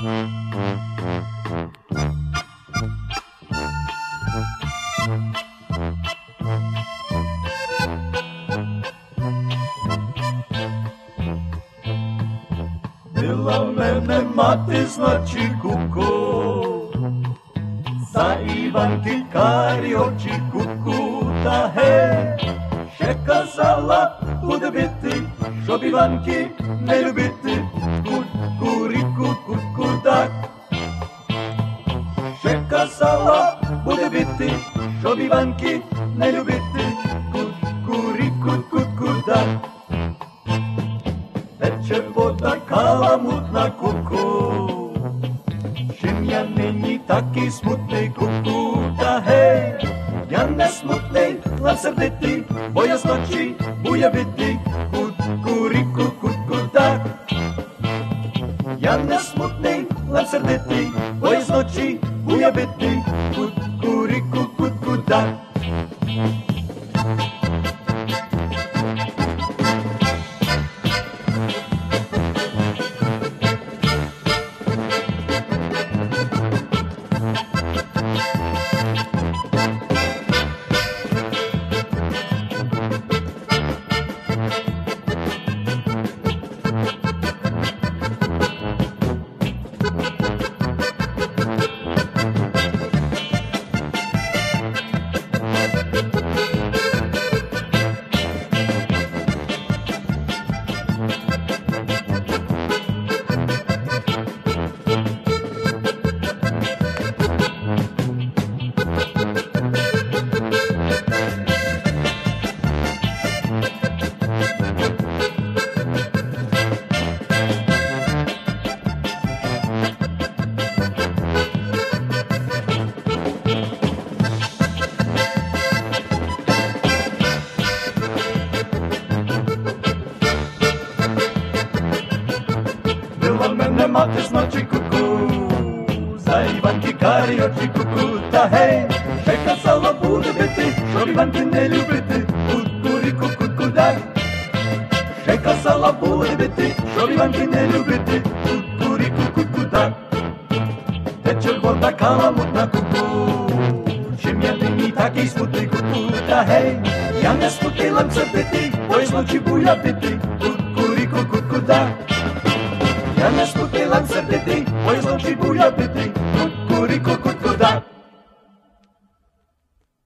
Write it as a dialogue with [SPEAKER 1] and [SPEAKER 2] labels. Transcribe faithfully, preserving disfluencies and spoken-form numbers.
[SPEAKER 1] Bila mene mati znači kuku, za Ivanki kari oči kuku, da he, še kazala bude biti, šo bi Ivanki ne ljubiti, kukuriku kukudak. Še kazala bude biti, šo bi Ivanki ne ljubiti, kukuriku kukudak. Teče voda kalamutna kuku, čim ja není taky smutný kuku, da hej, ja nesmutný, len srditý, boja z noči bude bytý, kukuriku kukudak. Ja nesmutný, len srditý, boja z noči bude bytý, kukuriku kukudak. Mene mate znači kuku, za Ivanki kari oči kuku, da hej, še kazala bude biti, šo bi Ivanki ne ljubiti, kukuriku kukudak. Še kazala bude biti, šo bi Ivanki ne ljubiti, kukuriku kukudak. Teče voda kalamutna kuku, čim ja není taky smutný kuku, da hej, ja nesmutný, len srditý, boj z noči bude bytý, kukuriku kukudak. Ja nesmutný, len srditý, boj z noči bude bytý,